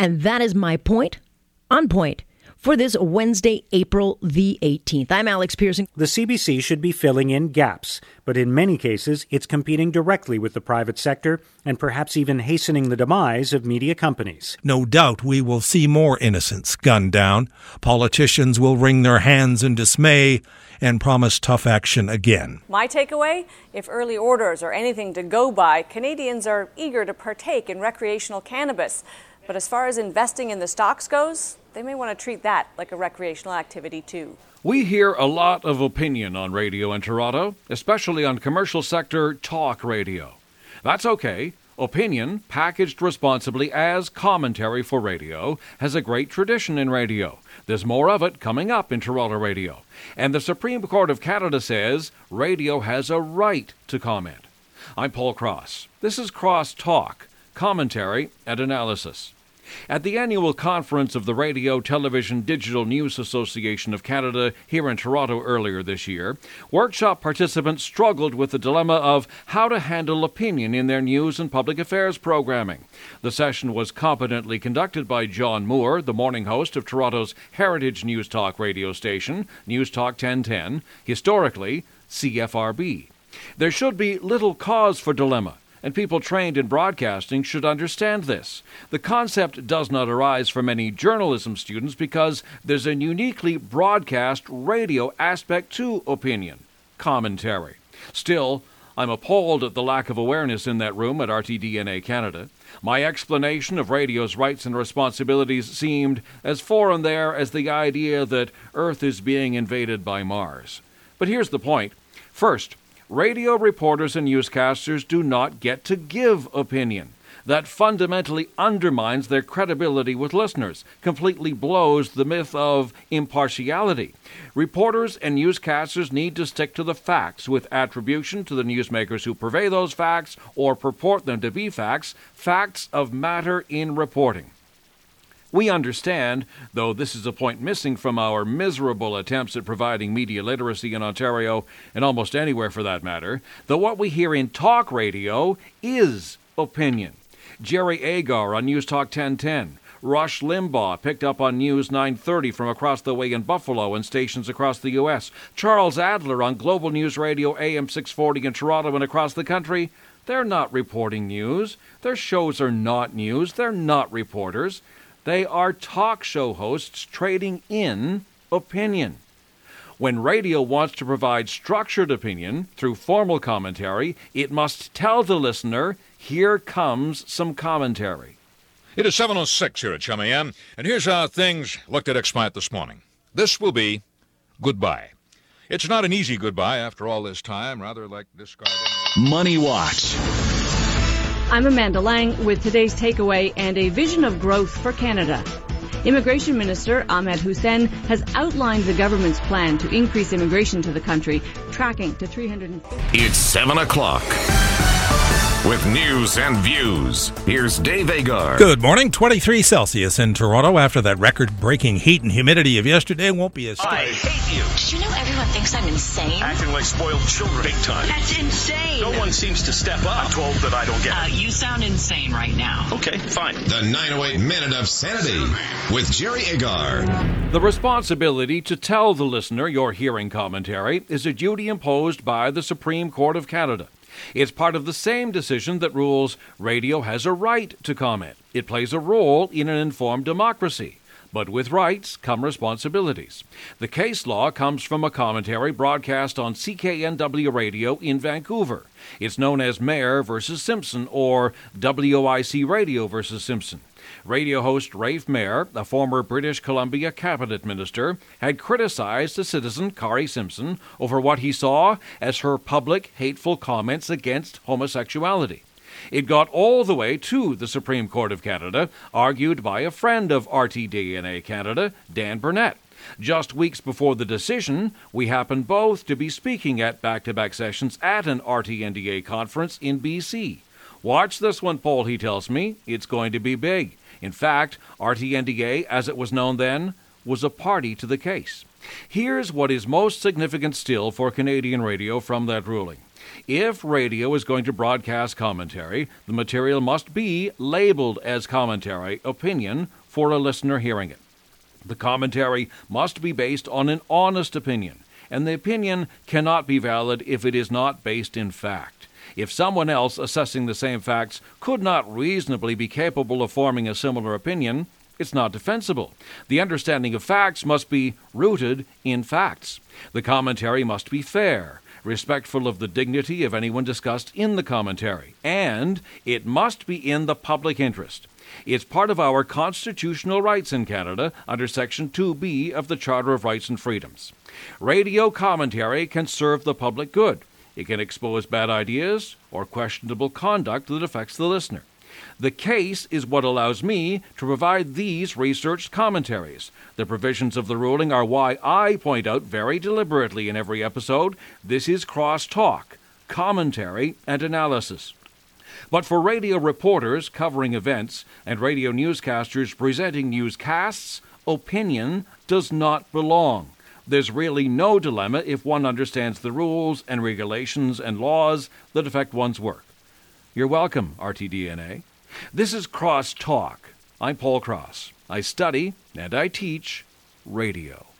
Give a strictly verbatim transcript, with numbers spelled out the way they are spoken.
And that is my point on point for this Wednesday, April the eighteenth. I'm Alex Pearson. The C B C should be filling in gaps, but in many cases, it's competing directly with the private sector and perhaps even hastening the demise of media companies. No doubt we will see more innocents gunned down. Politicians will wring their hands in dismay and promise tough action again. My takeaway, if early orders are anything to go by, Canadians are eager to partake in recreational cannabis. But as far as investing in the stocks goes, they may want to treat that like a recreational activity too. We hear a lot of opinion on radio in Toronto, especially on commercial sector talk radio. That's okay. Opinion, packaged responsibly as commentary for radio, has a great tradition in radio. There's more of it coming up in Toronto radio. And the Supreme Court of Canada says radio has a right to comment. I'm Paul Cross. This is Cross Talk, commentary and analysis. At the annual conference of the Radio, Television, Digital News Association of Canada here in Toronto earlier this year, workshop participants struggled with the dilemma of how to handle opinion in their news and public affairs programming. The session was competently conducted by John Moore, the morning host of Toronto's Heritage News Talk radio station, News Talk ten ten, historically C F R B. There should be little cause for dilemma, and people trained in broadcasting should understand this. The concept does not arise for many journalism students because there's a uniquely broadcast radio aspect to opinion, commentary. Still, I'm appalled at the lack of awareness in that room at R T D N A Canada. My explanation of radio's rights and responsibilities seemed as foreign there as the idea that Earth is being invaded by Mars. But here's the point. First, radio reporters and newscasters do not get to give opinion. That fundamentally undermines their credibility with listeners, completely blows the myth of impartiality. Reporters and newscasters need to stick to the facts with attribution to the newsmakers who purvey those facts or purport them to be facts, facts of matter in reporting. We understand, though this is a point missing from our miserable attempts at providing media literacy in Ontario, and almost anywhere for that matter, that what we hear in talk radio is opinion. Jerry Agar on News Talk ten ten. Rush Limbaugh picked up on News nine thirty from across the way in Buffalo and stations across the U S. Charles Adler on Global News Radio A M six forty in Toronto and across the country. They're not reporting news. Their shows are not news. They're not reporters. They are talk show hosts trading in opinion. When radio wants to provide structured opinion through formal commentary, it must tell the listener, here comes some commentary. It is seven oh six here at Chum A M, and here's how things looked at Expat this morning. This will be goodbye. It's not an easy goodbye after all this time, rather like discarding... Money Watch. I'm Amanda Lang with today's takeaway and a vision of growth for Canada. Immigration Minister Ahmed Hussein has outlined the government's plan to increase immigration to the country, tracking to three hundred fifty. It's seven o'clock. With news and views, here's Dave Agar. Good morning. twenty-three Celsius in Toronto after that record-breaking heat and humidity of yesterday. Won't be as... I hate you. Did you know everyone thinks I'm insane? Acting like spoiled children. Big time. That's insane. No one seems to step up. I'm told that I don't get uh, it. You sound insane right now. Okay, fine. The nine oh eight Minute of Sanity with Jerry Agar. The responsibility to tell the listener you're hearing commentary is a duty imposed by the Supreme Court of Canada. It's part of the same decision that rules radio has a right to comment. It plays a role in an informed democracy. But with rights come responsibilities. The case law comes from a commentary broadcast on C K N W Radio in Vancouver. It's known as Mayer versus Simpson or W O I C Radio versus Simpson. Radio host Rafe Mayer, a former British Columbia cabinet minister, had criticized a citizen, Kari Simpson, over what he saw as her public, hateful comments against homosexuality. It got all the way to the Supreme Court of Canada, argued by a friend of R T D N A Canada, Dan Burnett. Just weeks before the decision, we happened both to be speaking at back-to-back sessions at an R T N D A conference in B C. Watch this one, Paul, he tells me. It's going to be big. In fact, R T N D A, as it was known then, was a party to the case. Here's what is most significant still for Canadian radio from that ruling. If radio is going to broadcast commentary, the material must be labeled as commentary, opinion, for a listener hearing it. The commentary must be based on an honest opinion, and the opinion cannot be valid if it is not based in fact. If someone else assessing the same facts could not reasonably be capable of forming a similar opinion, it's not defensible. The understanding of facts must be rooted in facts. The commentary must be fair, respectful of the dignity of anyone discussed in the commentary, and it must be in the public interest. It's part of our constitutional rights in Canada under Section two B of the Charter of Rights and Freedoms. Radio commentary can serve the public good. It can expose bad ideas or questionable conduct that affects the listener. The case is what allows me to provide these researched commentaries. The provisions of the ruling are why I point out very deliberately in every episode, this is cross-talk, commentary, and analysis. But for radio reporters covering events and radio newscasters presenting newscasts, opinion does not belong. There's really no dilemma if one understands the rules and regulations and laws that affect one's work. You're welcome, R T D N A. This is Cross Talk. I'm Paul Cross. I study and I teach radio.